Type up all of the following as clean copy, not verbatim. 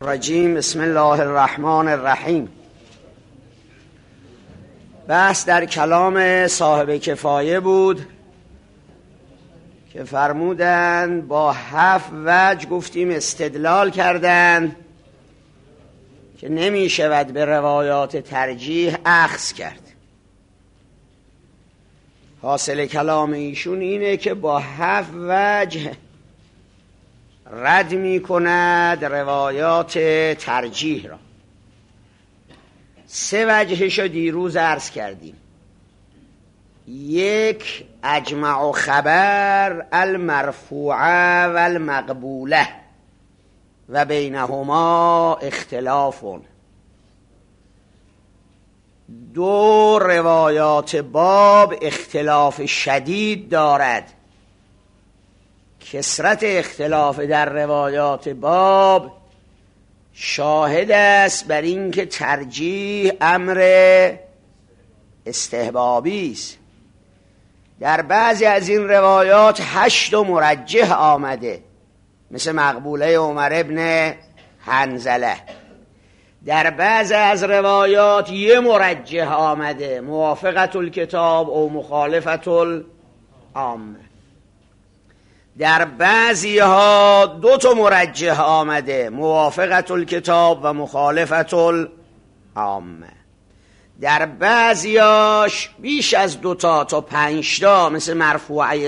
رجیم. بسم الله الرحمن الرحیم. بحث در کلام صاحب کفایه بود که فرمودند با 7 وجه گفتیم استدلال کردند که نمی شود به روایات ترجیح اخذ کرد. حاصل کلام ایشون اینه که با 7 وجه رد می کند روایات ترجیح را. 3 وجهشو دیروز عرض کردیم. 1 اجمع خبر المرفوعه و المقبوله و بینهما اختلاف. 2 روایات باب اختلاف شدید دارد. کثرت اختلاف در روایات باب شاهد است بر اینکه ترجیح امر استحبابی است. در بعضی از این روایات 8 مرجح آمده، مثل مقبوله عمر ابن حنظله. در بعضی از روایات 1 مرجح آمده، موافقت الکتاب او مخالفت العامه. در بعضی ها 2 تا مرجح آمده، موافقت الکتاب و مخالفت العامه. در بعضی هاش بیش از 2 تا 5 تا، مثل مرفوعه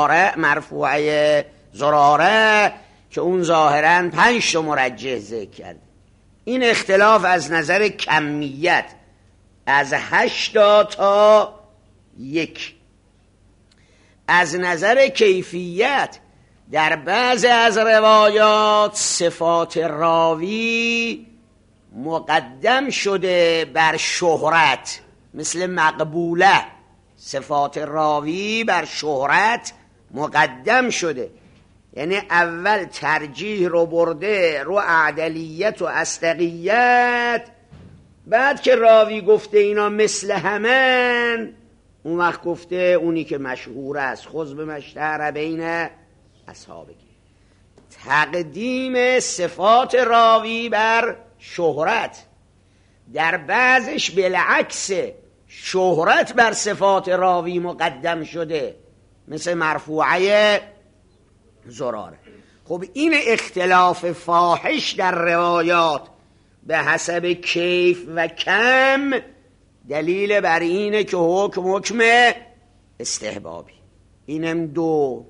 زراره که اون ظاهراً 5 تا مرجح ذکر کرد. این اختلاف از نظر کمیت از 8 تا 1. از نظر کیفیت در بعض از روایات صفات راوی مقدم شده بر شهرت، مثل مقبوله. صفات راوی بر شهرت مقدم شده، یعنی اول ترجیح رو برده رو عدلیت و اصدقیت، بعد که راوی گفته اینا مثل همن، اون وقت گفته اونی که مشهور است خذ بمشتهر بین اصحابه. تقدیم صفات راوی بر شهرت. در بعضش بالعکس، شهرت بر صفات راوی مقدم شده، مثل مرفوعه زراره. خب این اختلاف فاحش در روایات به حسب کیف و کم دلیل بر اینه که حکم استحبابی. اینم 2.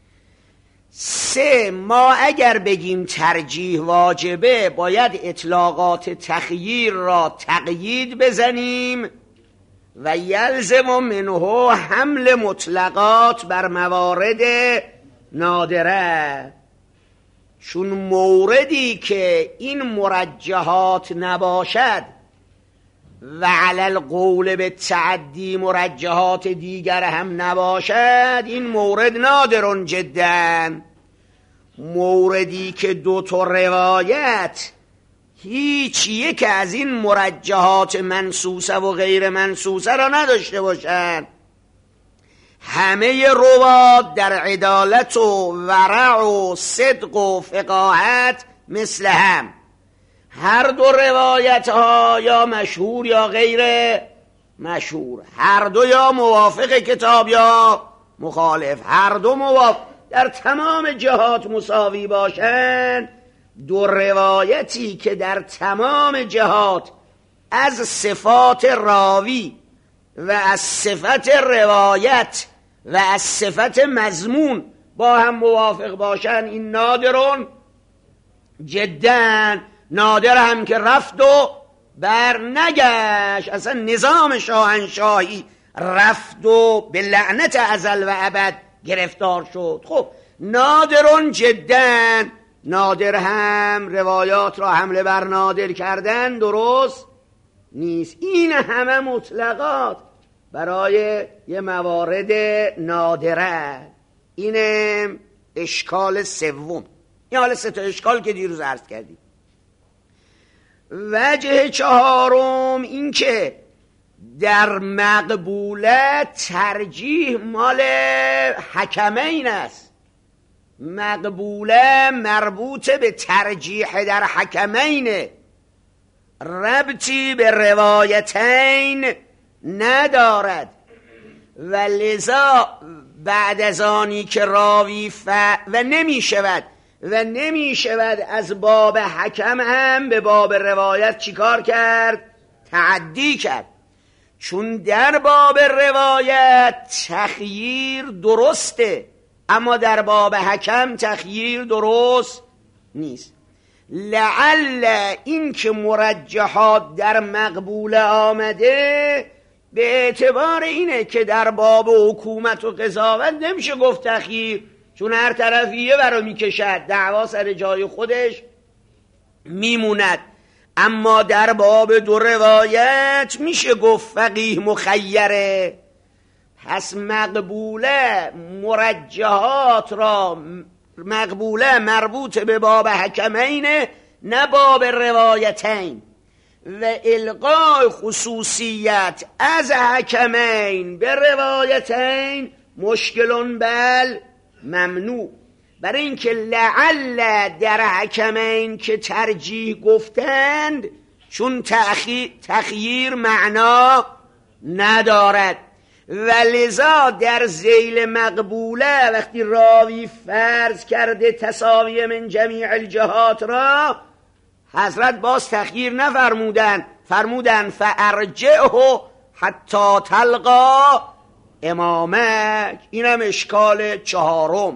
3 ما اگر بگیم ترجیح واجبه، باید اطلاقات تخییر را تقیید بزنیم و یلزم منه حمل مطلقات بر موارد نادره. چون موردی که این مرجحات نباشد و علی القول به تعدی مرجحات دیگر هم نباشد، این مورد نادرون جدا. موردی که 2 تا روایت هیچ یک از این مرجحات منصوصه و غیر منصوصه را نداشته باشند، همه روات در عدالت و ورع و صدق و فقاهت مثل هم، هر 2 روایت ها یا مشهور یا غیر مشهور، هر 2 یا موافق کتاب یا مخالف، هر 2 موافق، در تمام جهات مساوی باشند. 2 روایتی که در تمام جهات از صفات راوی و از صفت روایت و از صفت مضمون با هم موافق باشند، این نادرون جدا. نادر هم که رفت و بر نگشت، اصلا نظام شاهنشاهی رفت و به لعنت ازل و ابد گرفتار شد. خب نادرون جدا. نادر هم روایات را حمله بر نادر کردن درست نیست. این همه مطلقات برای یه موارد نادره. اینه اشکال 3. این حالا 3 تا اشکال که دیروز عرض کردیم. وجه 4 این که در مقبوله ترجیح مال حکمین است. مقبوله مربوط به ترجیح در حکمین، ربطی به روایتین ندارد. و لذا بعد از آنی که راوی و نمی شود از باب حکم هم به باب روایت چیکار کرد؟ تعدی کرد. چون در باب روایت تخییر درسته، اما در باب حکم تخییر درست نیست. لعل این که مرجحات در مقبوله آمده به اعتبار اینه که در باب حکومت و قضاوت نمیشه گفت تخییر، چون هر طرفیه برو میکشد، دعوا سر جای خودش میموند. اما در باب دو روایت میشه گفت فقیه مخیره. پس مقبوله مرجحات را مقبوله مربوط به باب حکمین نه باب روایتین، و القای خصوصیت از حکمین به روایتین مشکلون بل ممنوع. برای اینکه لعل در حکمین که ترجیح گفتند چون تخییر معنا ندارد، و لذا در ذیل مقبوله وقتی راوی فرض کرده تساوی من جمیع الجهات را، حضرت باز تخییر نفرمودن، فرمودن فارجعه حتی تلقا امامک. اینم اشکال چهارم.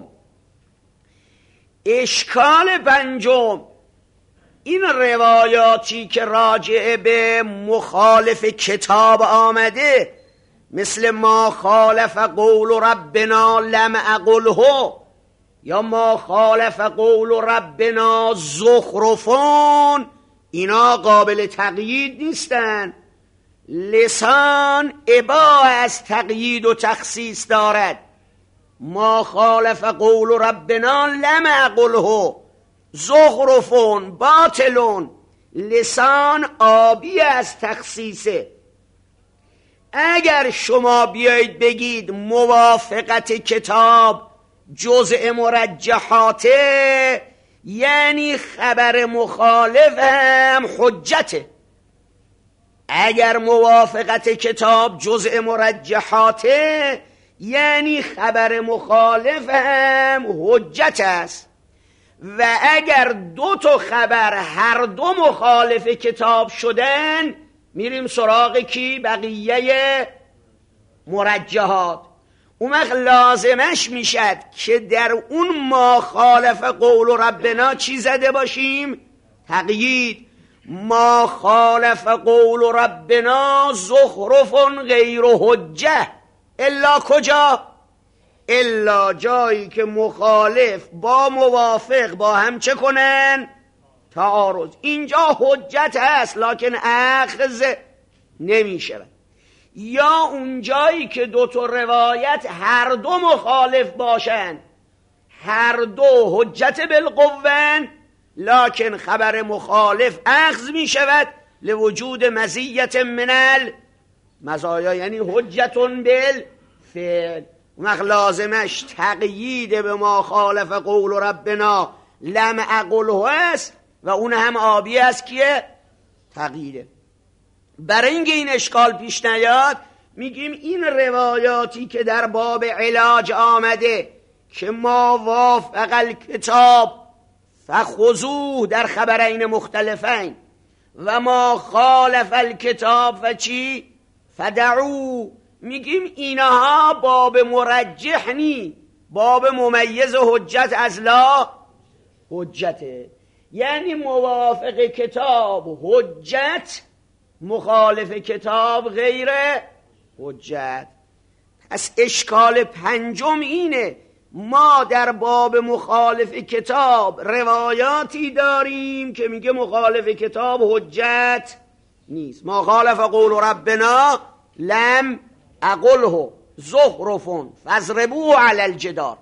اشکال پنجم، این روایاتی که راجع به مخالف کتاب آمده، مثل ما خالف قول ربنا لم اقله، یا ما خالف قول ربنا زخرفون، اینا قابل تقیید نیستن. لسان اباحه از تقیید و تخصیص دارد. ما خالف قول ربنا لم اقله زخرفون باطلون، لسان آبی از تخصیصه. اگر شما بیایید بگید موافقت کتاب جزء مرجحاته، یعنی خبر مخالف هم حجته. اگر موافقت کتاب جزء مرجحاته، یعنی خبر مخالف هم حجت است. و اگر دو تا خبر هر دو مخالف کتاب شدن، میریم سراغ کی؟ بقیه مرجحات. اون وقت لازمش میشد که در اون ما خالف قول ربنا چی زده باشیم؟ تقیید. ما خالف قول ربنا زخرف غیر حجه، الا کجا؟ الا جایی که مخالف با موافق با هم چه کنن؟ تعارض. اینجا حجت هست لکن اخذ نمی شود. یا اون جایی که دو تا روایت هر دو مخالف باشن، هر دو حجت بالقوه، لکن خبر مخالف اخذ می شود لوجود مزیت من المزایا، یعنی حجت بالفعل. وقت لازمش تقیید به ما خالف قول ربنا لم اقله است و اون هم آبی است که تقییده. برای اینکه این اشکال پیش نیاد میگیم این روایاتی که در باب علاج آمده که ما وافق الکتاب فخذوه در خبرین مختلفین و ما خالف الکتاب و چی فدعو، میگیم اینها باب مرجح نی، باب ممیز حجت از لا حجته. یعنی موافق کتاب حجت، مخالف کتاب غیر حجت. پس اشکال پنجم اینه، ما در باب مخالف کتاب روایاتی داریم که میگه مخالف کتاب حجت نیست. ما خالف قول ربنا لم اقله زخرفون فاضربوه علی الجدار.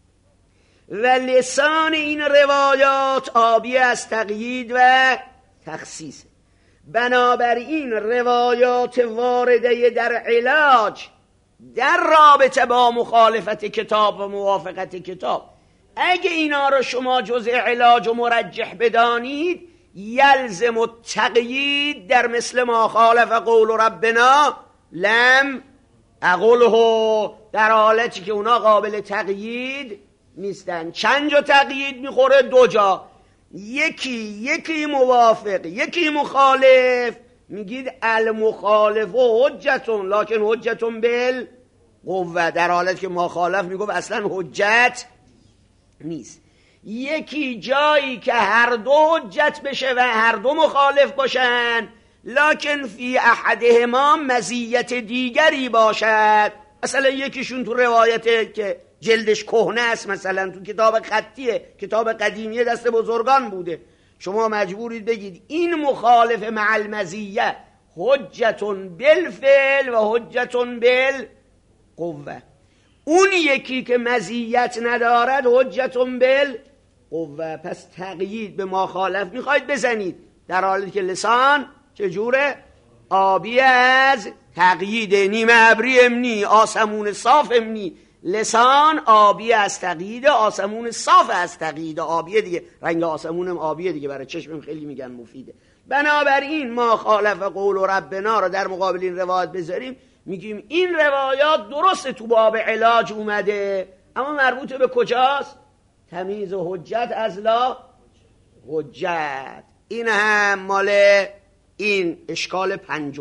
و لسان این روایات آبی از تقیید و تخصیص. بنابراین روایات وارده در علاج در رابطه با مخالفت کتاب و موافقت کتاب اگه اینا رو شما جزء علاج و مرجح بدانید، یلزم التقیید در مثل ما خالف قول ربنا لم اقوله، در حالتی که اونا قابل تقیید نیستن. چند جا تقیید میخوره؟ 2 جا. یکی موافق یکی مخالف، میگید المخالف حجتون لکن حجتون بالقوه، در حالتی که مخالف میگفت اصلا حجت نیست. یکی جایی که هر دو حجت بشه و هر دو مخالف باشن، لکن فی احدهما مزیت دیگری باشد. مثلا یکیشون تو روایت که جلدش کهنه است، مثلا تو کتاب خطیه، کتاب قدیمی دست بزرگان بوده، شما مجبورید بگید این مخالف مع المزیه حجتون بالفعل و حجتون بالقوه. اون یکی که مزیت ندارد حجتون بالقوه. پس تقیید به مخالف میخواید بزنید، در حالی که لسان چجوره؟ آبی از تقیید، نیمه ابری امنی، آسمون صاف امنی. لسان آبی از تقیید، آسمون صاف از تقیید. آبیه دیگه، رنگ آسمونم آبیه دیگه، برای چشمم خیلی میگن مفیده. بنابراین ما خالف قول ربنا رو در مقابل این روایت بذاریم، میگیم این روایات درسته تو باب علاج اومده، اما مربوط به کجاست؟ تمیز و حجت از لا حجت. این هم مال این اشکال 5.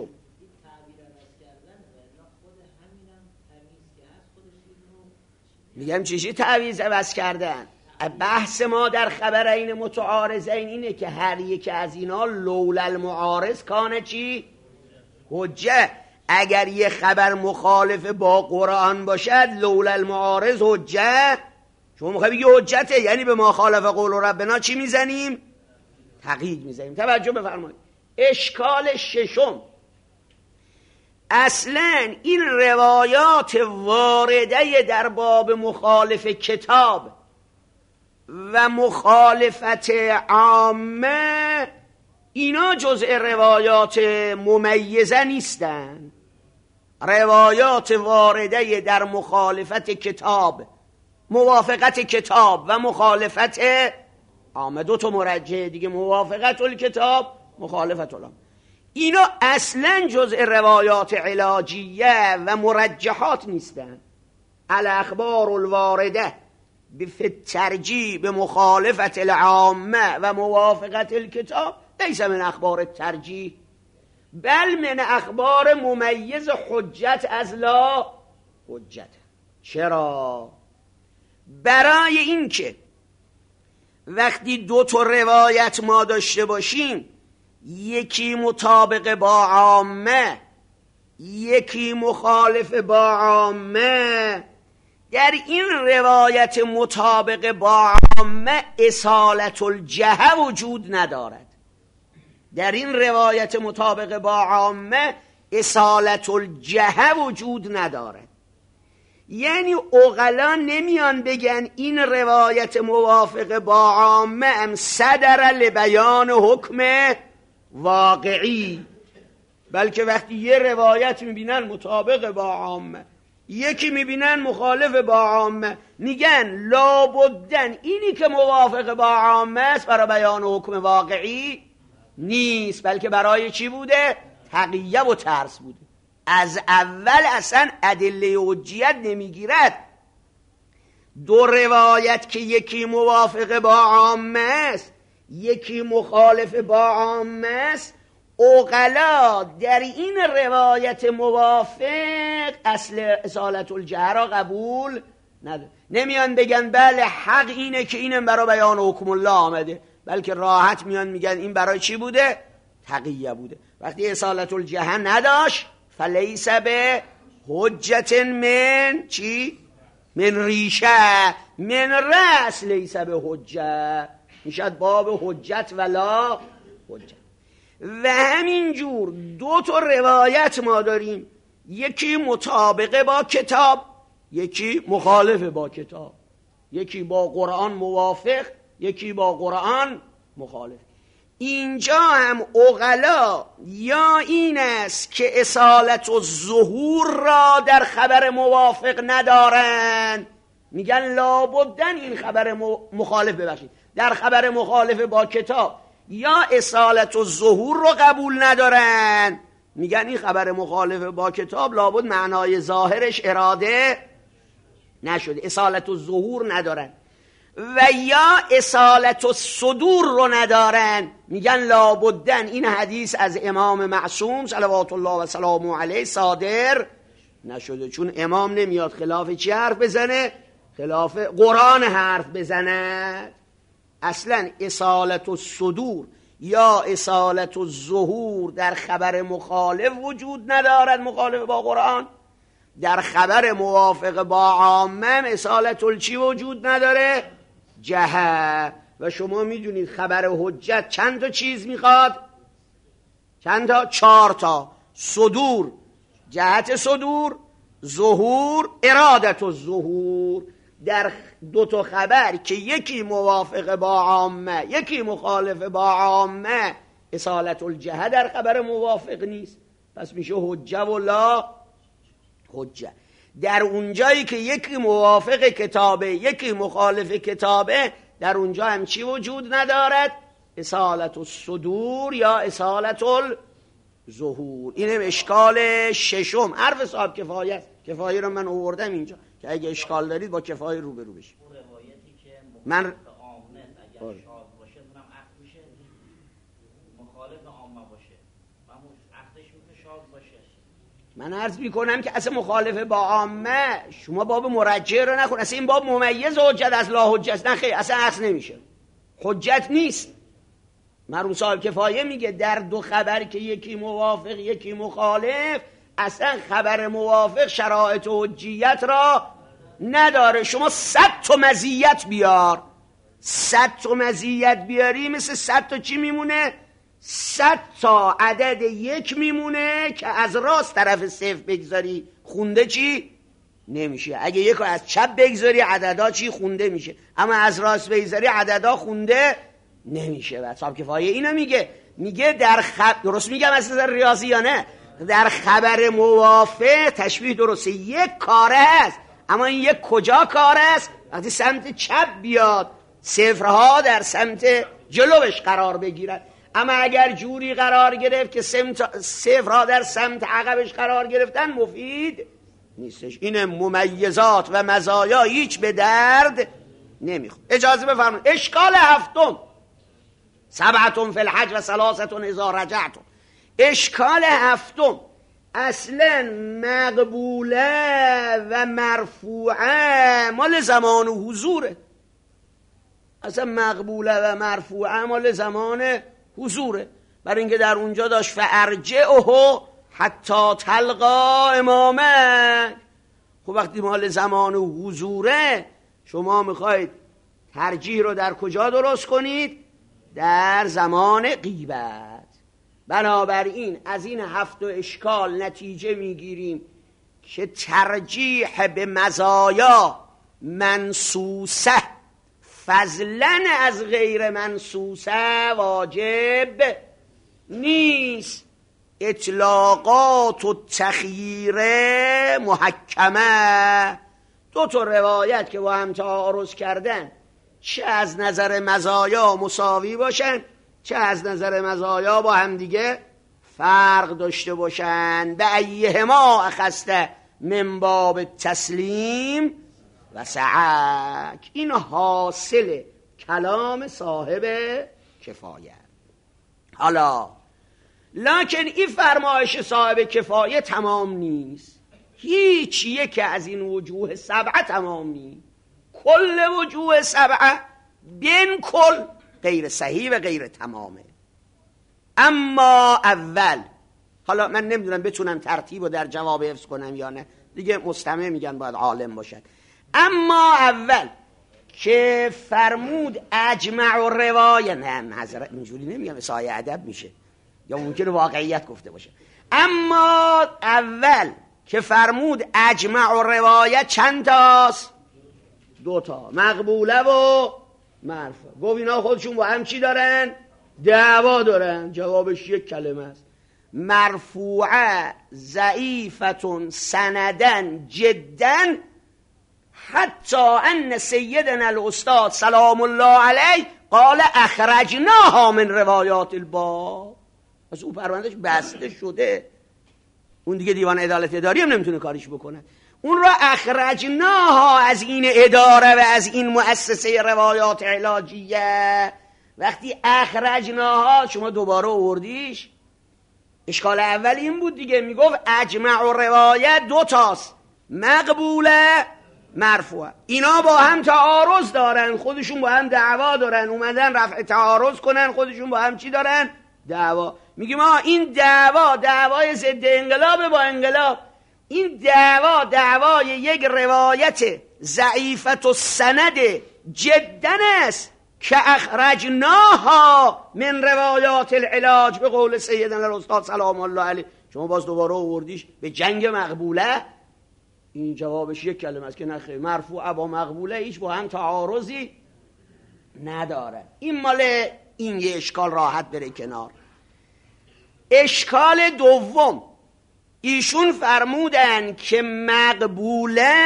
میگم چیزی تعویض عوض کردن؟ بحث ما در خبرین متعارضین اینه که هر یک از اینا لولا المعارض کانه چی؟ حجه. اگر یه خبر مخالف با قرآن باشد لولا المعارض حجه. شما میخوای بگی حجته، یعنی به ما خالف قول ربنا چی میزنیم؟ تقیید میزنیم. توجه بفرمایید. اشکال 6، اصلا این روایات وارده در باب مخالف کتاب و مخالفت عامه، اینا جزء روایات ممیزه نیستن. روایات وارده در مخالفت کتاب، موافقت کتاب و مخالفت عامه، 2 تا مرجع دیگه، موافقت الکتاب، مخالفت العامه، اینا اصلا جزء روایات علاجیه و مرجحات نیستن. الاخبار الوارده بالترجیح بمخالفت العامه و موافقت الکتاب لیس من اخبار الترجیح بل من اخبار ممیز حجت از لا حجت. چرا؟ برای اینکه وقتی 2 تا روایت ما داشته باشیم، یکی مطابق با عامه یکی مخالف با عامه، در این روایت مطابق با عامه اصالت الجهه وجود ندارد. در این روایت مطابق با عامه اصالت الجهه وجود ندارد. یعنی عقلا نمیان بگن این روایت موافق با عامه ام صدر لبیان حکم واقعی، بلکه وقتی یه روایت میبینن مطابق با عامه، یکی میبینن مخالف با عامه، میگن لابدن اینی که موافق با عامه است برای بیان حکم واقعی نیست، بلکه برای چی بوده؟ تقیه و ترس بوده. از اول اصلا ادله حجیت نمیگیرد. 2 روایت که یکی موافق با عامه است یکی مخالف با عامه است، عقلا در این روایت موافق اصل اصالت الجهه را قبول نداره. نمیان بگن بله حق اینه که اینم برای بیان حکم الله آمده، بلکه راحت میان میگن این برای چی بوده؟ تقیه بوده. وقتی اصالت الجهه نداشت فلیس به حجت من چی؟ من ریشه من رأس لیس به حجه، میشد باب حجت ولا حجت. و همینجور 2 تا روایت ما داریم، یکی مطابقه با کتاب یکی مخالف با کتاب، یکی با قرآن موافق یکی با قرآن مخالف. اینجا هم عقلا یا این است که اصالت و ظهور را در خبر موافق ندارن، میگن لابدن این خبر مخالف، ببخشید، در خبر مخالف با کتاب یا اصالت و ظهور رو قبول ندارن، میگن این خبر مخالف با کتاب لابد معنای ظاهرش اراده نشده، اصالت و ظهور ندارن، و یا اصالت و صدور رو ندارن، میگن لابدن این حدیث از امام معصوم صلوات الله و سلامه علیه صادر نشده، چون امام نمیاد خلاف چی حرف بزنه؟ خلاف قرآن حرف بزنه. اصلا اصالت و صدور یا اصالت و ظهور در خبر مخالف وجود ندارد، مخالف با قرآن. در خبر موافق با عامه اصالت چی وجود نداره؟ جهه. و شما میدونید خبر حجت چند تا چیز میخواد؟ چند تا؟ 4 تا. صدور، جهت صدور، ظهور، ارادت و ظهور. در 2 تا خبر که یکی موافق با عامه یکی مخالف با عامه، اصالت الجهه در خبر موافق نیست، پس میشه حجه و لا حجه. در اونجایی که یکی موافق کتابه یکی مخالف کتابه، در اونجا هم چی وجود ندارد؟ اصالت الصدور یا اصالت الظهور. اینم اشکال 6. حرف صاحب کفایه است. کفایه رو من آوردم اینجا که اگه اشکال دارید با کفایه روبرو بشید. روایتی که من عامه اگر شاد باشه اونم عقد میشه، مخالف عامه باشه همون عقدش میشه شاد باشه. من عرض میکنم که اصلا مخالف با عامه، شما باب مرجع رو نخون، اصلا این باب ممیز حجت از لا حجت، نه خیر، اصلا عقد نمیشه، حجت نیست. مرحوم صاحب کفایه میگه در 2 خبر که یکی موافق یکی مخالف، اصلا خبر موافق شرایط و حجیت را نداره. شما 100 تا مزیت بیار، 100 تا مزیت بیاری، مثل 100 تا چی میمونه؟ 100 تا عدد 1 میمونه که از راست طرف 0 بگذاری خونده چی؟ نمیشه. اگه 1 از چپ بگذاری عددا چی؟ خونده میشه. اما از راست بگذاری عددا خونده نمیشه. و صاحب کفایه اینو میگه در درست میگم اصلا ریاضی یا نه؟ در خبر موافق تشبیه درسته، 1 کاره هست، اما این 1 کجا کاره است؟ وقتی سمت چپ بیاد، صفرها در سمت جلوش قرار بگیرد. اما اگر جوری قرار گرفت که صفرها در سمت عقبش قرار گرفتن، مفید نیستش. این ممیزات و مزایا هیچ به درد نمیخواد. اجازه بفرمایید اشکال 7: 7 فی الحج و 3 اذا رجعتم. اشکال 7: اصلا مقبوله و مرفوعه مال زمان و حضوره. اصلا مقبوله و مرفوعه مال زمان حضوره، برای اینکه در اونجا داشت فارجعه حتی تلقا امامک. خب وقتی مال زمان و حضوره، شما میخواید ترجیح رو در کجا درست کنید؟ در زمان غیبت. بنابراین از این 7 اشکال نتیجه میگیریم که ترجیح به مزایا منصوصه فضلا از غیر منصوصه واجب نیست. اطلاقات و تخییر محکمه. 2 تا روایت که با هم تعارض کردن، چه از نظر مزایا مساوی باشن، چه از نظر مزایا با هم دیگه فرق داشته باشن. به ایهما اخسته من باب تسلیم و سعک. این حاصل کلام صاحب کفایه. حالا لکن این فرمایش صاحب کفایه تمام نیست. هیچ یک از این وجوه 7 تمام نیست. کل وجوه 7 بین کل غیر صحیح و غیر تمامه. اما اول، حالا من نمیدونم بتونم ترتیب رو در جواب حفظ کنم یا نه، دیگه مستمع میگن باید عالم باشد. اما اول که فرمود اجمع و روایه، نه معذرت اینجوری نمیگم، سایه ادب میشه یا ممکنه واقعیت گفته باشه. اما اول که فرمود اجمع و روایه چند تاست؟ 2 تا، مقبوله و مرفوع. گفت اینا خودشون با هم چی دارن؟ دعوا دارن. جوابش 1 کلمه است: مرفوعه ضعیفتون سندن جدن حتی ان سیدنا الاستاد سلام الله علیه قال اخرجناها من روایات الباب. پس او پروندهش بسته شده، اون دیگه دیوان عدالت اداری هم نمیتونه کاریش بکنه. اون را اخرجناها از این اداره و از این مؤسسه روایات علاجیه. وقتی اخرجناها شما دوباره آوردیش، اشکال اول این بود دیگه، میگفت اجمع و روایت دو تاست، مقبوله مرفوعه. اینا با هم تعارض دارن، خودشون با هم دعوا دارن، اومدن رفع تعارض کنن، خودشون با هم چی دارن؟ دعوا. میگیم این دعوای ضد انقلاب با انقلاب. این دعوای یک روایت ضعیفت و سند جدا است که اخرجناها من روایات العلاج به قول سیدنا الاستاد سلام الله علیه. شما باز دوباره آوردیش به جنگ مقبوله. این جوابش یک کلمه است که نخیر، مرفوعه با مقبوله هیچ با هم تعارضی نداره. این مال این یه اشکال راحت بره کنار. اشکال دوم، ایشون فرمودن که مقبوله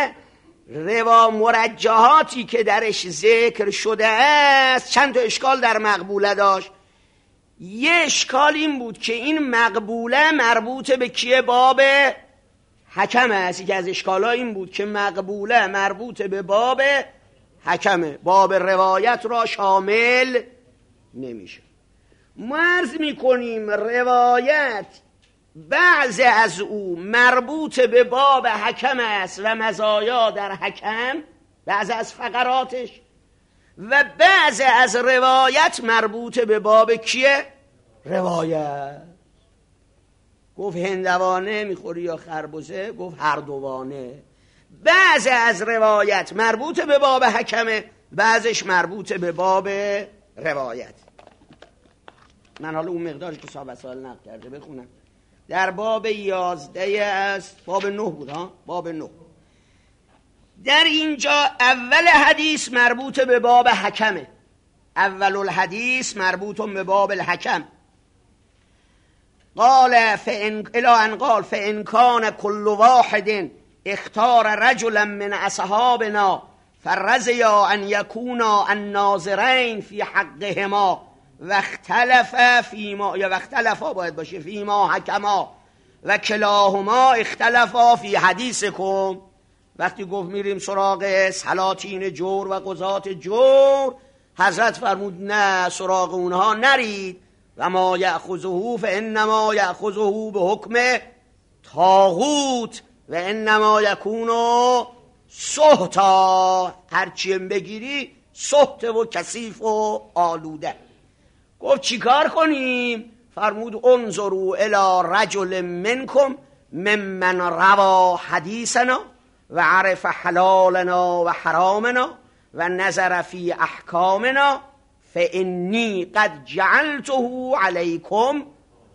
مرجحاتی که درش ذکر شده است، چند تا اشکال در مقبوله داشت. یه اشکال این بود که این مقبوله مربوط به کیه؟ باب حکم است. یکی از اشکال‌ها این بود که مقبوله مربوط به باب حکمه، باب روایت را شامل نمیشه. ما عرض میکنیم روایت بعضی از او مربوط به باب حکم است و مزایا در حکم، بعضی از فقراتش، و بعضی از روایت مربوط به باب کیه؟ روایت. گفت هندوانه میخوری یا خربزه؟ گفت هر دوانه. بعضی از روایت مربوط به باب حکمه، بعضش مربوط به باب روایت. من حالا اون مقدارش که صاحب سال نقل کرده بخونم. در باب 11 است، باب 9 بود ها، باب 9. در اینجا اول حدیث مربوط به باب حکمه، اول الحدیث مربوط به باب الحکم. قال قال فإن كان كل واحد اختار رجلا من اصحابنا فرضيا ان يكونا الناظرين في حقهما واختلفا فيما، یا واختلفا باید باشه، فيما حكما و کلاهما اختلفا فی حدیثکم. وقتی گفت میریم سراغ سلاطین جور و قضات جور، حضرت فرمود نه، سراغ اونها نرید. و ما یأخذه فانما یأخذه به حکم طاغوت و انما یکون سحتا. هرچیم بگیری سحت و کثیف و آلوده. گفت چی کار کنیم؟ فرمود انظروا الی رجل منکم ممن روا حدیثنا و عرف حلالنا و حرامنا و نظر فی احکامنا فانی قد جعلته علیکم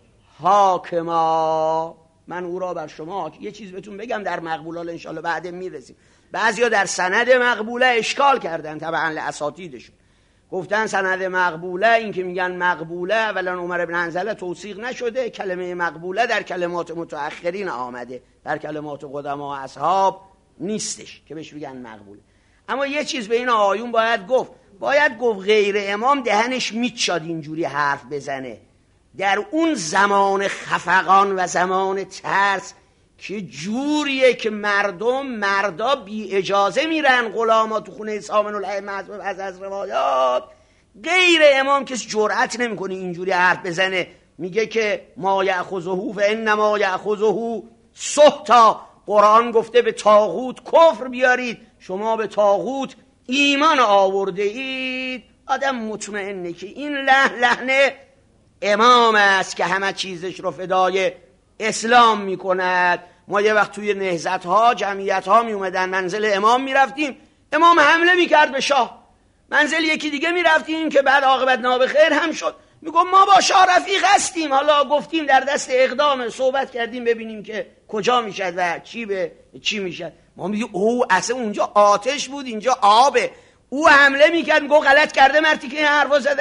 حاکما. من او را بر شما یه چیز بهتون بگم در مقبوله، انشاءالله بعد میرسیم. بعضیا در سند مقبوله اشکال کردن طبعا لاساتیدشون، گفتن سند مقبوله، این که میگن مقبوله، اولا عمر بن حنظله توثیق نشده، کلمه مقبوله در کلمات متأخرین آمده، در کلمات قدما اصحاب نیستش که بهش بگن مقبوله. اما یه چیز به این آیون باید گفت غیر امام دهنش میچاد اینجوری حرف بزنه. در اون زمان خفقان و زمان ترس که جوریه که مردا بی اجازه میرن غلاما تو خونه سامن الائمه از روایات، غیر امام کسی جرأت نمیکنه اینجوری حرف بزنه. میگه که ما یأخذه فانما یأخذه سحتا. قرآن گفته به طاغوت کفر بیارید، شما به طاغوت ایمان آورده اید. آدم مطمئنه که این لحن امام است که همه چیزش رو فدای اسلام میکند. ما یه وقت توی نهضت ها جمعیت ها می اومدن، منزل امام میرفتیم، امام حمله میکرد به شاه. منزل یکی دیگه میرفتیم که بعد عاقبت نابخیر هم شد، میگم ما با شاه رفیق هستیم، حالا گفتیم در دست اقدام، صحبت کردیم ببینیم که کجا میشد و چی میشد. ما میگیم او اصلا اونجا آتش بود اینجا آبه. او حمله میکرد، میگو غلط کرده مرتی که این حرفا زده است.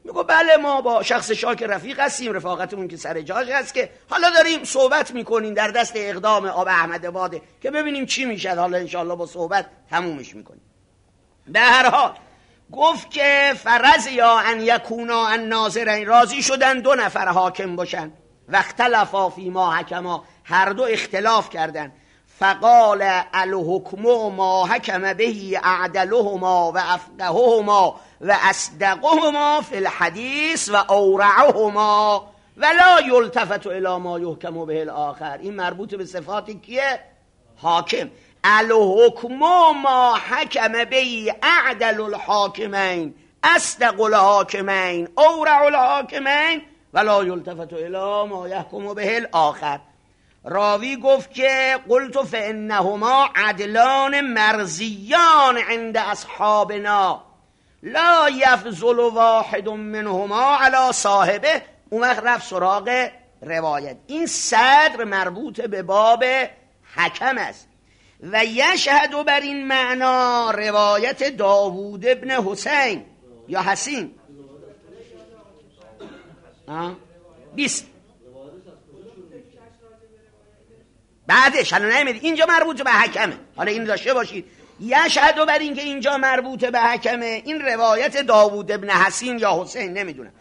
میگو بله ما با شخص شاک رفیق هستیم، رفاقتمون که سر جاش هست، که حالا داریم صحبت میکنیم در دست اقدام آب احمدآباده که ببینیم چی میشه، حالا انشاءالله با صحبت تمومش میکنیم. به هر حال گفت که فرض یا ان یکونا الناظرین، راضی شدن دو نفر حاکم باشن، و اختلفا فی ما حکما، هر دو اختلاف کردن. فقال الحکم ما حکم بهی اعدلهما و افقههما و اصدقهما فی الحدیث و اورعهما ولا یلتفت الی ما یحکم به الاخر. این مربوط به صفات کیه؟ حاکم. الحکم ما حکم بهی اعدل الحاکمین اصدق الحاکمین اورع الحاکمین ولا یلتفت الی ما یحکم به الاخر. راوی گفت که قلت فانهما عدلان مرضیان عند اصحابنا لا یفضل واحد منهما علی صاحبه. اون وقت رفت سراغ روایت. این صدر مربوط به باب حکم است. و یشهد بر این معنا روایت داوود ابن حسین یا حسین 20 بعدش، حالا نمیدید اینجا مربوط به حکمه، حالا این داشته باشید. یشهد بر این که اینجا مربوط به حکمه، این روایت داوود ابن حسین یا حسین نمیدونم،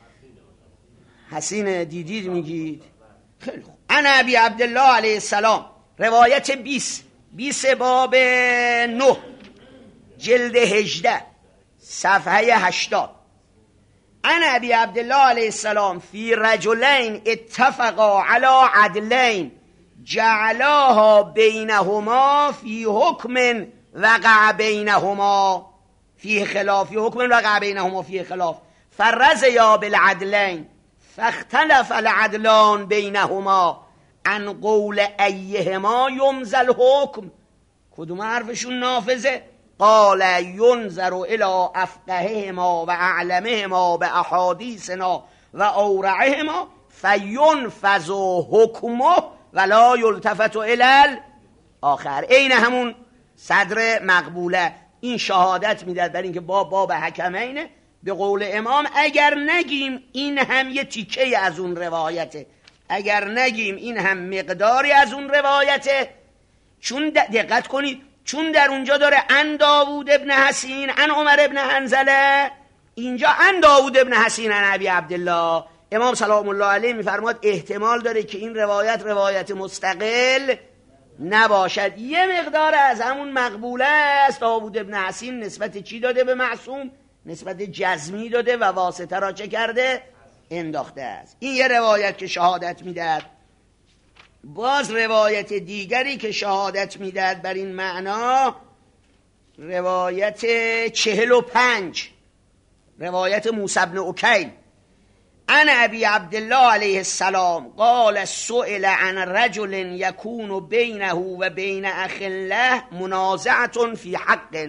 حسین دیدید میگید. خیلی خوب. انا ابی عبدالله علیه السلام، روایت 20 باب 9 جلد 18 صفحه 80. انا ابی عبدالله علیه السلام فی رجلین اتفقا علی عدلین جعلاها بینهما فی حکم وقع بینهما فی خلاف، فی حکم وقع بینهما فی خلاف، فرضیا بالعدلین فاختلف العدلان بینهما عن قول ایهما یمضی الحکم. کدوم حرفشون نافذه؟ قال ینظر الی افقههما و اعلمهما به احادیثنا و اورعهما فینفذ حکمه ولا یلتفت الی آخر. این همون صدر مقبوله. این شهادت میداد بر اینکه باب حکمینه. به قول امام اگر نگیم این هم یه تیکه از اون روایته، اگر نگیم این هم مقداری از اون روایته، چون دقت کنید، چون در اونجا داره ان داوود ابن حسین ان عمر ابن حنظله، اینجا ان داوود ابن حسین ان ابی عبدالله. امام سلام الله علیه میفرماد احتمال داره که این روایت مستقل نباشد، یه مقدار از همون مقبوله است. داوود ابن حسین نسبت چی داده به معصوم؟ نسبت جزمی داده و واسطه را چه کرده؟ انداخته است. این یه روایت که شهادت میدهد. باز روایت دیگری که شهادت میدهد بر این معنا، روایت 45، روایت موسی بن عکیل عن ابی عبدالله علیه السلام قال سئل عن رجل یکون بینه و بین اخ له منازعة فی حق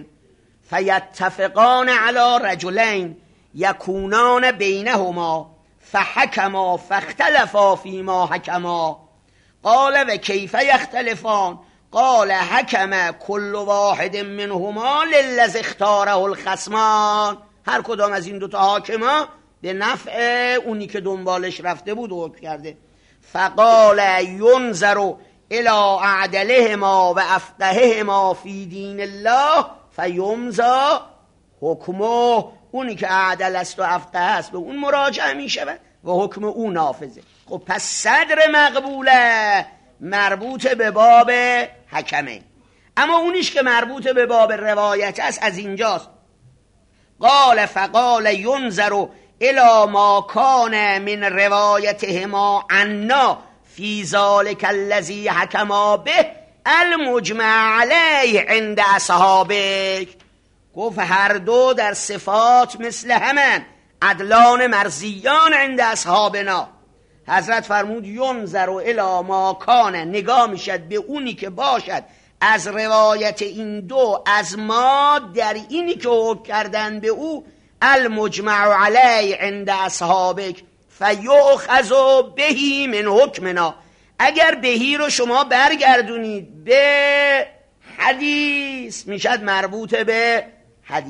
فیتفقان علی رجلین یکونان بینهما فحکما فاختلفا فیما حکما. قال و کیف یختلفان؟ قال حکم کل واحد منهما للذی اختاره الخصمان. هر کدام از این دوتا حاکما به نفع اونی که دنبالش رفته بود حکم کرده. فقال ینظر الی اعدلهما و افقههما فی دین الله فیمضی حکمه. اونی که اعدل است و افقه است به اون مراجعه می شود و حکم اون نافذه. خب پس صدر مقبوله مربوط به باب حکمه، اما اونیش که مربوط به باب روایت است از اینجاست. قال فقال ینظر الی ما کان من روایتهما عنا فی ذلک الذی حکما به المجمع علیه عند اصحابک. گفت هر دو در صفات مثل همن، عدلان مرضیان عند اصحابنا. حضرت فرمود ینظر الی ما کان، نگاه میشد به اونی که باشد از روایت این دو از ما در اینی که حکم کردن به او المجمع علی عند اصحابک فیؤخذ بهی من حکمنا. اگر بهی رو شما برگردونید به حدیث میشد مربوط به حدیث،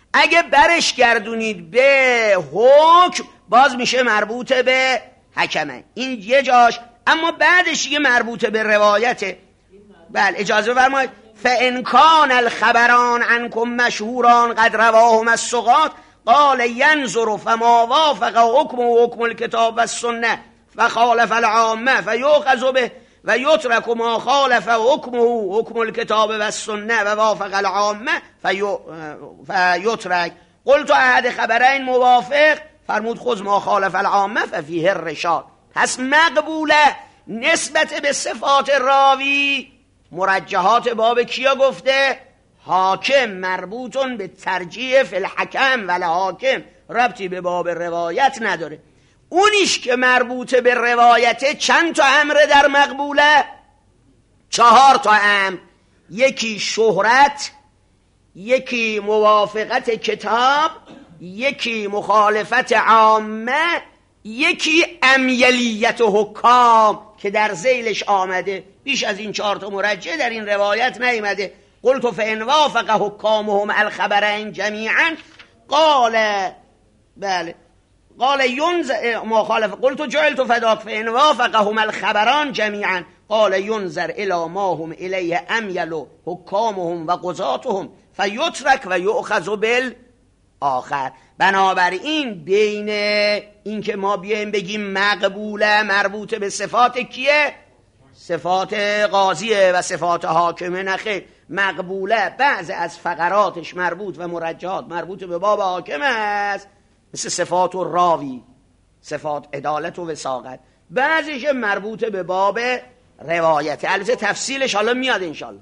اگه برش گردونید به حکم باز میشه مربوط به حکمه، این یه جاش. اما بعدش یه مربوط به روایته. بله اجازه بفرمایید. فإن كان الخبران عنكم مشهوران قد رواهم الثقات قال ينظر فما وافق حكمه حكم الكتاب والسنة فخالف العامة فيؤخذ به و یترک ما خالف حکمه حکم الكتاب والسنة و وافق العامة فیترک. قلت احد خبرین موافق، فرمود خذ ما خالف العامة ففیه الرشاد. پس مقبوله نسبت به صفات راوی. مرجحات باب کیا گفته؟ حاکم، مربوطون به ترجیح فی الحکم ولی حاکم ربطی به باب روایت نداره. اونیش که مربوط به روایته چند تا امر در مقبوله؟ 4 تا امر. یکی شهرت، یکی موافقت کتاب، یکی مخالفت عامه، یکی امیلیت حکام که در ذیلش آمده. بیش از این 4 تا مرجع در این روایت نیامده. قلت فإن وافق حکامهم الخبرین جمیعا قال بله قال ينظر ما خالف. قلت جعلت فداك فإن وافقهم الخبران جميعا قال ينظر الى ما هم الیه امیل حکامهم و قضاتهم فیترک و یؤخذ بالآخر. بنابراین بین این که ما بیایم بگیم مقبوله مربوط به صفات کیه؟ صفات قاضیه و صفات حاکمه، نخیر. مقبوله بعض از فقراتش مربوط و مرجحات مربوط به باب حاکم است، مثل صفات و راوی، صفات عدالت و وثاقت. بعضیش مربوط به باب روایت. البته تفصیلش حالا میاد انشالله.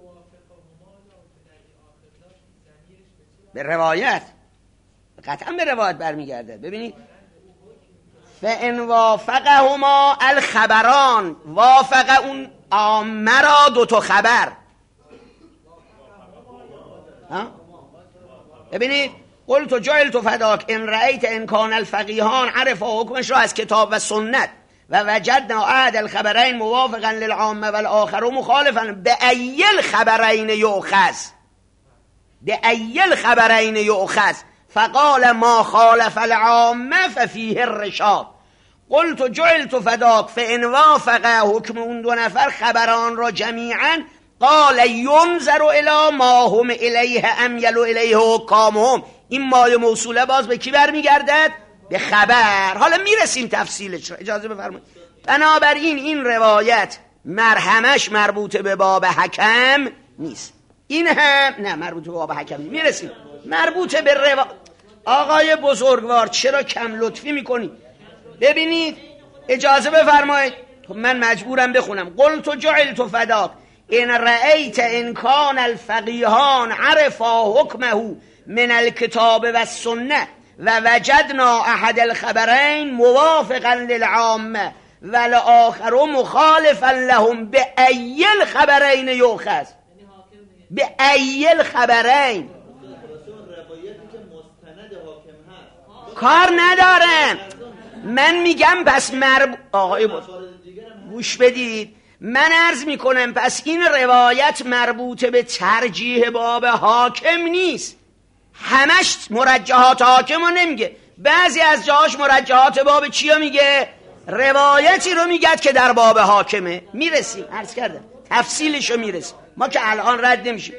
به روایت قطعا به روایت برمیگرده. ببینید فإن وافقهما الخبران، وافق اون عامه را 2 تا خبر. ببینید قلت جعلت فداك ان رأيت ان كان الفقيهان عرفا حکمش را از کتاب و سنت و وجدنا احد الخبرین موافقا للعامه والآخر مخالفا بأي الخبرین یؤخذ، بأي الخبرین یؤخذ فقال ما خالف العامه ففیه الرشاد. قلت جعلت فداك فإن وافق حکم اون 2 نفر خبران را جمیعا قال ينظر الى ما هم الیه امیل الیه حکامهم. این مال موصوله باز به کی برمیگردد؟ به خبر. حالا میرسیم تفصیلش را، اجازه بفرمایید. بنابراین این روایت مرحمش مربوط به باب حکم نیست. این هم نه مربوط به باب حکم نیست. میرسیم مربوط به آقای بزرگوار چرا کم لطفی میکنی؟ ببینید اجازه بفرمایید، من مجبورم بخونم. قلت جعلت فداك ان رأيت ان كان الفقيهان عرفا حكمه من الكتاب والسنة و وجدنا احد الخبرين موافقا للعامة والآخر مخالفا لهم بأي الخبرين يؤخذ. بأي الخبرين کار ندارم. من میگم پس آقای گوش بدید، من عرض میکنم پس این روایت مربوط به ترجیح باب حاکم نیست. همش مرجحات حاکم رو نمیگه، بعضی از جاهاش مرجحات باب چی رو میگه؟ روایتی رو میگه که در باب حاکمه. میرسیم، عرض کردم تفصیلش رو میرسیم، ما که الان رد نمیشیم.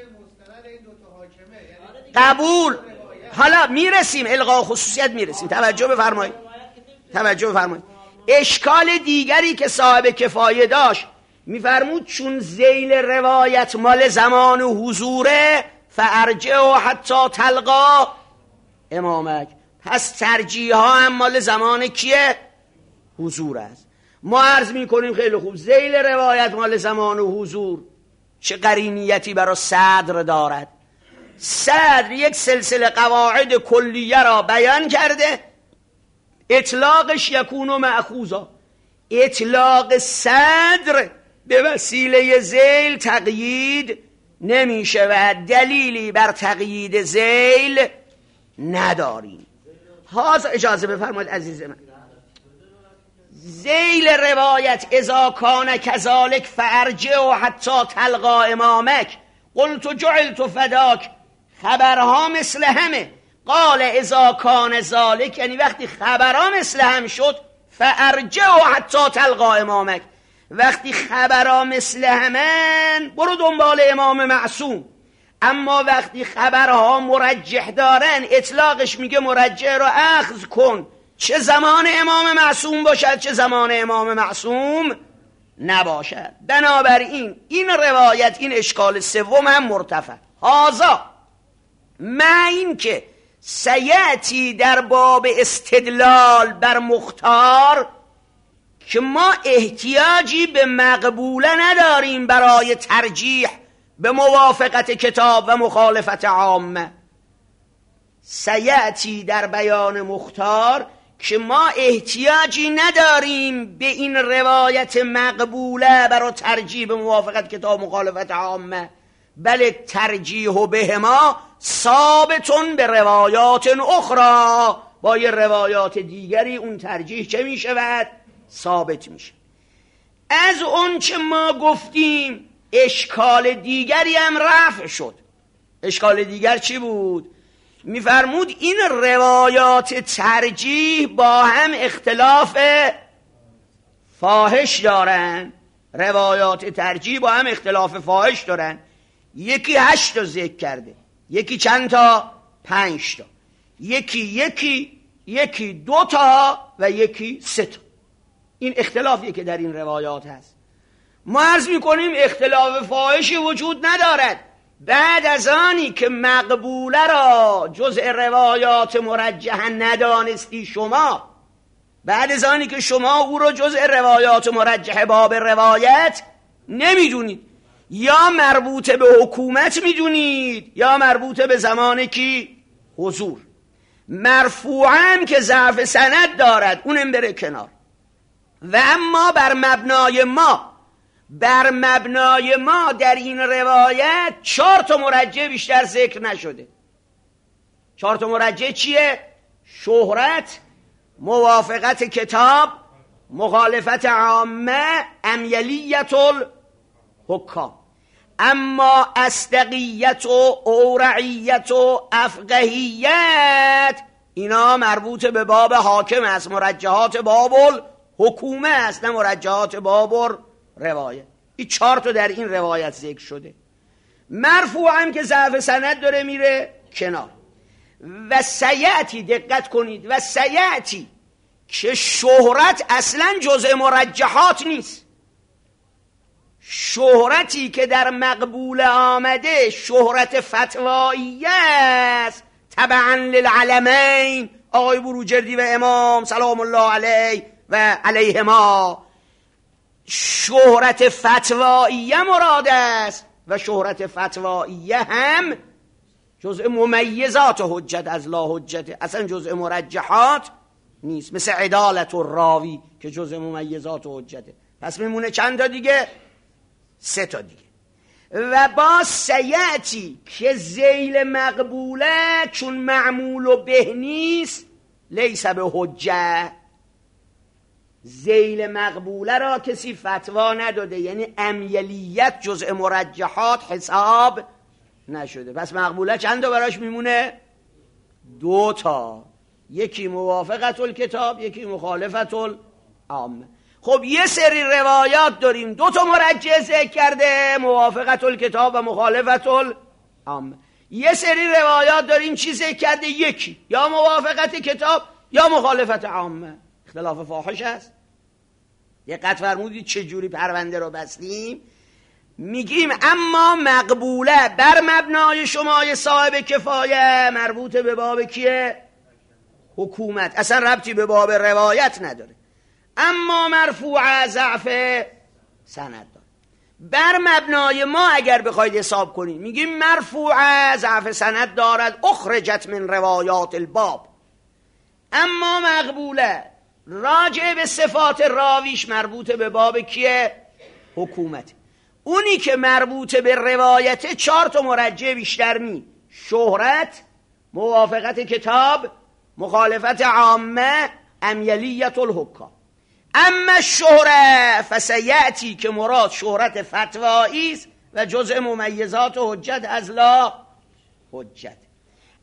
قبول. حالا میرسیم الغا خصوصیت، میرسیم. توجه بفرمایید، توجه بفرمایید. اشکال دیگری که صاحب کفایه داشت میفرمود چون ذیل روایت مال زمان و حضوره فارجع و حتی تلقا امامک، پس ترجیح ها هم مال زمان کیه؟ حضور است. ما عرض میکنیم خیلی خوب ذیل روایت مال زمان و حضور چه قرینیتی برای صدر دارد؟ صدر یک سلسله قواعد کلیه را بیان کرده، اطلاقش یکون و مأخوذا. اطلاق صدر به وسیله ذیل تقیید نمیشه و دلیلی بر تقیید ذیل نداریم. حاضر اجازه بفرمایید عزیز من، ذیل روایت اذا کان کذالک فارجع و حتی تلقا امامک. قلت جعلت فداک، خبرها مثل همه، قال اذا کان ذالک، یعنی وقتی خبرها مثل هم شد، فارجعوا حتی تلقا امامک، وقتی خبرها مثل همن برو دنبال امام معصوم. اما وقتی خبرها مرجح دارن اطلاقش میگه مرجح رو اخذ کن، چه زمان امام معصوم باشد چه زمان امام معصوم نباشد. بنابراین این روایت، این اشکال سوم هم مرتفع. هذا مع این که سیأتی در باب استدلال بر مختار که ما احتیاجی به مقبوله نداریم برای ترجیح به موافقت کتاب و مخالفت عامه. سیأتی در بیان مختار که ما احتیاجی نداریم به این روایت مقبوله برای ترجیح به موافقت کتاب مخالفت عامه، بل ترجیح بهما ثابتون به روایات اخرى، با یه روایات دیگری اون ترجیح چه می شود؟ ثابت می شود. از اون چه ما گفتیم اشکال دیگری هم رفع شد. اشکال دیگر چی بود؟ میفرمود این روایات ترجیح با هم اختلاف فاحش دارن. روایات ترجیح با هم اختلاف فاحش دارن. یکی 8 تا ذکر کرده، یکی چند تا؟ 5 تا، یکی 2 تا و یکی 3 تا. این اختلافیه که در این روایات هست. ما عرض میکنیم اختلاف فاحشی وجود ندارد. بعد از آنی که مقبوله را جزء روایات مرجحه ندانستی شما، بعد از آنی که شما او را جزء روایات مرجحه باب روایت نمیدونید، یا مربوط به حکومت میدونید یا مربوط به زمان کی؟ حضور. مرفوعم که ضعف سند دارد اونم بره کنار. و اما بر مبنای ما در این روایت 4 تا مرجح بیشتر ذکر نشده. 4 تا مرجح چیه؟ شهرت، موافقت کتاب، مخالفت عامه، امیلیت الحکام. اما اصدقیت و اورعیت و افقهیت اینا مربوط به باب حاکم است، مرجحات باب الحکومه است، نه مرجحات باب روایت. این 4 تا در این روایت ذکر شده. مرفوع هم که ضعف سند داره میره کنار. و سیأتی، دقت کنید، و سیأتی که شهرت اصلا جزء مرجحات نیست. شهرتی که در مقبول آمده شهرت فتوایی است، تبعا للعلمین آقای بروجردی و امام سلام الله علیه و علیهما. شهرت فتواییه مراد است و شهرت فتواییه هم جزء ممیزات حجت از لا حجت، اصلا جزء مرجحات نیست، مثل عدالت الراوی که جزء ممیزات حجته. پس میمونه چند تا دیگه؟ 3 تا دیگه. و با سیأتی که ذیل مقبوله چون معمول و به نیست لیس به حجه. ذیل مقبوله را کسی فتوا نداده، یعنی امیلیت جزء مرجحات حساب نشده. پس مقبوله چند تا براش میمونه؟ 2 تا. یکی موافقت الکتاب، یکی مخالفت العامه. خب یه سری روایات داریم 2 تا مرجح ذکر کرده، موافقت الکتاب و مخالفت العامه. یه سری روایات داریم چی ذکر کرده؟ یکی یا موافقت کتاب یا مخالفت عامه. اختلاف فاحش است. دقت فرمودید چه جوری پرونده رو بستیم؟ میگیم اما مقبوله بر مبنای شمای صاحب کفایه مربوط به باب کیه؟ حکومت، اصلا ربطی به باب روایت نداره. اما مرفوعه ضعف سند داره. بر مبنای ما اگر بخواید حساب کنید میگیم مرفوعه ضعف سند دارد، اخرجت من روایات الباب. اما مقبوله راجع به صفات راویش مربوط به باب کیه؟ حکومت. اونی که مربوط به روایت 4 تا مرجح بیشتر نی: شهرت، موافقت کتاب، مخالفت عامه، امیلیت الحکام. اما شهرت فسیأتی که مراد شهرت فتوایی است و جزء ممیزات و حجت از لا حجت.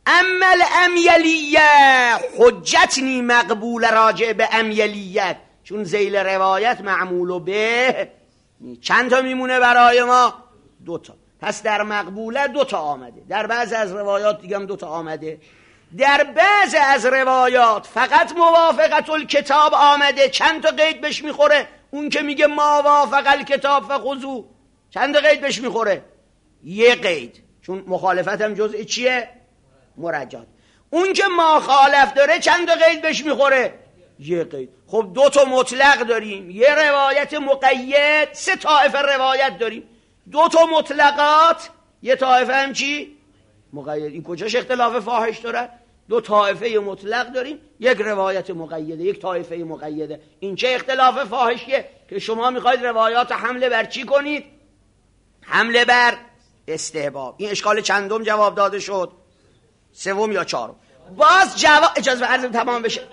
اما الامیلیه حجتنی مقبول راجع به امیلیت، چون ذیل روایت معمول و به چند تا میمونه برای ما؟ 2 تا. پس در مقبوله 2 تا آمده، در بعض از روایات دیگه هم 2 تا آمده، در بعض از روایات فقط موافقت الکتاب آمده. چند تا قید بهش میخوره؟ اون که میگه ما وافق الکتاب فخذو چند تا قید بهش میخوره؟ 1 قید، چون مخالفت هم جزء چیه؟ مرجحات. اون که ما خالف داره چند تا قید بهش میخوره؟ 1 قید. خب 2 تا مطلق داریم، 1 روایت مقید، 3 طایفه روایت داریم، 2 تا مطلقات، 1 طایفه هم چی؟ مقید. این کجاش اختلاف فاحش داره؟ 2 طایفه مطلق داریم، 1 روایت مقیده، 1 طایفه مقیده. این چه اختلاف فاحشیه که شما میخواید روایات حمله بر چی کنید؟ حمله بر استحباب. این اشکال چندم جواب داده شد؟ 3 یا 4؟ باز جواب اجازه عرض تمام بشه.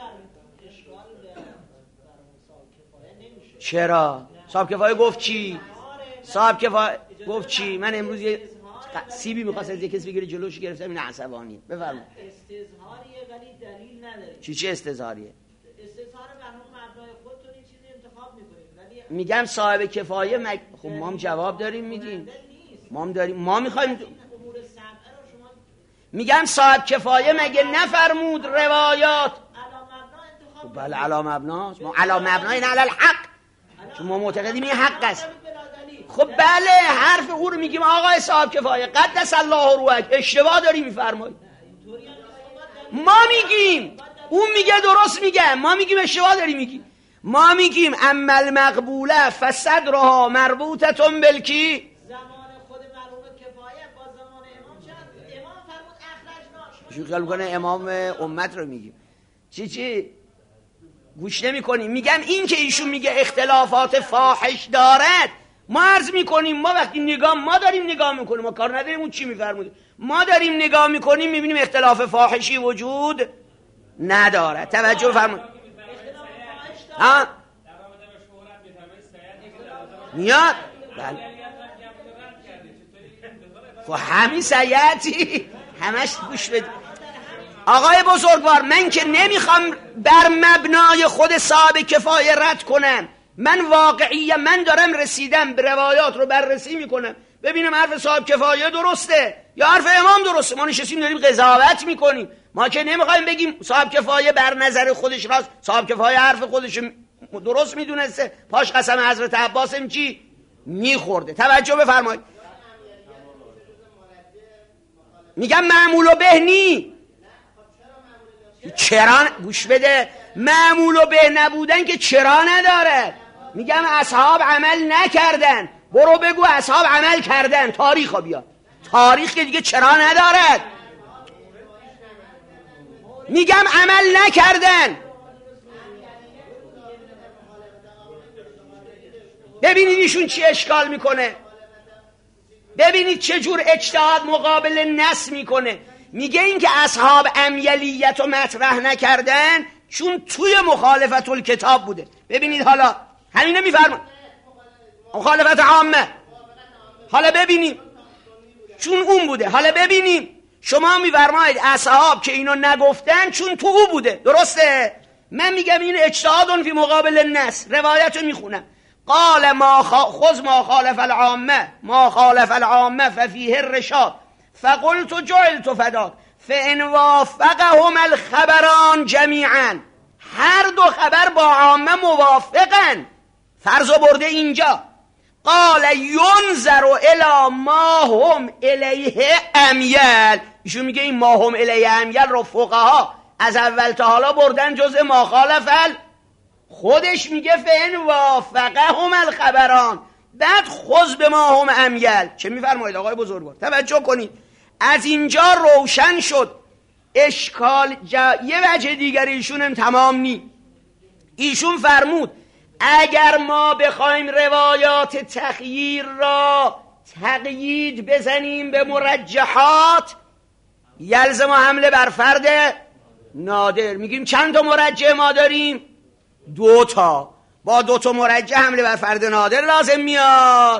چرا؟ صاحب کفایه گفت چی؟ صاحب کفایه گفت چی؟ من امروز یه سیبی میخواست از یه کسی بگیره جلوش گرفتم، این عصبانیه. بفرمایید. استظهاریه ولی دلیل نداره. چی استظهاریه؟ استظهار بر مبنای خودتون این چیزی انتخاب میکنید، ولی میگم صاحب کفایه خب ما هم جواب داریم میدیم، ما هم داریم، ما میخوایم امور سبعه رو شما میگم صاحب کفایه مگه نفرمود روایات علا مبنا انتخاب؟ بله علا مبناست، ما علا مبنای نه علا الحق، چون ما معتقدیم این حق است. خب بله حرف او رو میگیم آقای صاحب کفایه قدس الله روحک، اشتباه داری میفرمایید. ما میگیم اون میگه درست میگه، ما میگیم اشتباه داری میگی. ما میگیم اما المقبوله فصدرها مربوطتون بالکی. زمان خود مرحوم کفایه با زمان امام چند؟ امام فرمود اخرجنا. شو خیال میکنه امام امت رو میگیم. چی گوش نمی کنیم. میگم این که ایشون میگه اختلافات فاحش دارد، ما عرض میکنیم ما وقتی ما داریم نگاه میکنیم، ما کار نداریم اون چی میفرموده، ما داریم نگاه میکنیم میبینیم اختلاف فاحشی وجود ندارد. توجه فرمایید. ها میاد بله. خب همین سیعتی همش گوش بدید آقای بزرگوار. من که نمیخوام بر مبنای خود صاحب کفایه رد کنم، من واقعیه، من دارم رسیدم به روایات رو بررسی میکنم ببینم حرف صاحب کفایه درسته یا حرف امام درسته. ما نشستیم داریم قضاوت میکنیم، ما که نمیخوایم بگیم صاحب کفایه بر نظر خودش راست، صاحب کفایه حرف خودش درست میدونسته، پاش قسم حضرت عباس هم چی میخورده. توجه بفرمایید. میگم معمول و بهنی. چرا؟ گوش بده، معمول و به نبودن که چرا نداره. میگم اصحاب عمل نکردن، برو بگو اصحاب عمل کردن، تاریخ ها بیا، تاریخ که دیگه چرا ندارد. میگم عمل نکردن. ببینید ایشون چی اشکال میکنه، ببینید چه جور اجتهاد مقابل نص میکنه. میگه این که اصحاب امیلیت رو مطرح نکردن چون توی مخالفت الکتاب بوده. ببینید حالا همینه میفرمان مخالفت عامه، حالا ببینیم چون اون بوده. حالا ببینیم شما میفرمایید اصحاب که اینو نگفتن چون تو او بوده، درسته؟ من میگم این اجتهاد فی مقابل النص. روایت رو میخونم. قال خذ ما خالف العامه، ما خالف العامه ففیه الرشاد فقلت جعلت فداک فان وافقهم الخبران جمیعا. هر 2 خبر با عامه موافقن، فرض برده اینجا. قال ینظر الی ما هم الیه امیل. ایشون میگه این ما هم الیه امیل رو فقها از اول تا حالا بردن جزء ما خالف. خودش میگه فان وافقهم الخبران، بعد خذ به ما هم امیل. چه میفرمایید آقای بزرگوار؟ توجه کنید. از اینجا روشن شد اشکال. یه وجه دیگر ایشون هم تمام نی. ایشون فرمود اگر ما بخوایم روایات تخییر را تقیید بزنیم به مرجحات یلزم حمله بر فرد نادر. میگیم چند تا مرجح ما داریم؟ 2 تا. با 2 تا مرجح حمله بر فرد نادر لازم میاد.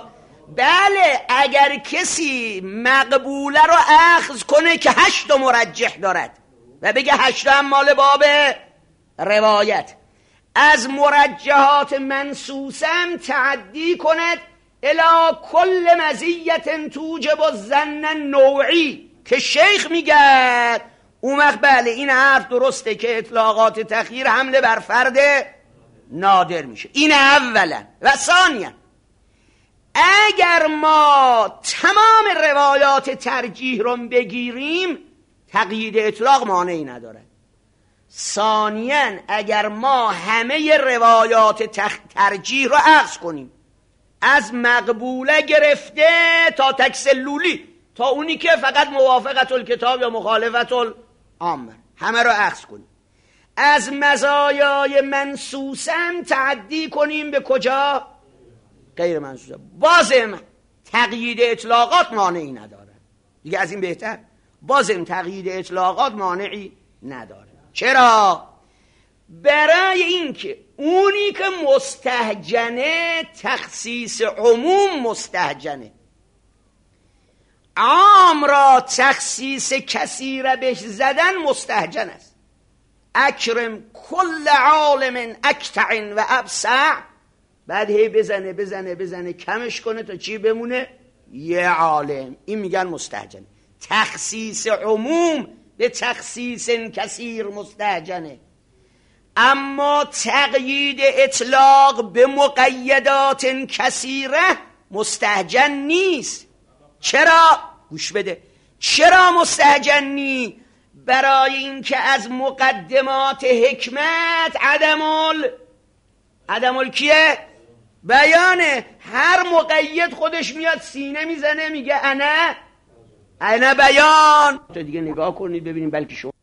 بله اگر کسی مقبوله رو اخذ کنه که 8 مرجح دارد و بگه 8 هم مال باب روایت، از مرجحات منصوصه هم تعدی کند الی کل مزیت توجب الظن نوعی که شیخ میگه اون وقت بله این حرف درسته که اطلاقات تخییر حمله بر فرد نادر میشه. این اولا. و ثانیا اگر ما تمام روایات ترجیح رو بگیریم تقیید اطلاق مانعی نداره. ثانیا اگر ما همه روایات ترجیح رو اخذ کنیم از مقبوله گرفته تا تکسلولی تا اونی که فقط موافقت الکتاب یا مخالفت العامه همه رو اخذ کنیم، از مزایای منصوصه هم تعدی کنیم به کجا؟ غیر منصوصه، بازم تقیید اطلاقات مانعی نداره. دیگه از این بهتر. بازم تقیید اطلاقات مانعی نداره. چرا؟ برای اینکه اونی که مستهجنه تخصیص عموم مستهجنه، عام را تخصیص کثیر بهش زدن مستهجن است. اکرم کل عالم اکتعن و ابسع، بعد هی بزنه کمش کنه تا چی بمونه؟ یه عالم. این میگن مستهجن. تخصیص عموم به تخصیص کثیر مستهجنه، اما تقیید اطلاق به مقیدات کثیره مستهجن نیست. چرا؟ گوش بده. چرا مستهجن نی؟ برای اینکه از مقدمات حکمت عدمال کیه؟ بیانه. هر مقید خودش میاد سینه میزنه میگه انا بیان. تو دیگه نگاه کنید ببینیم بلکه شما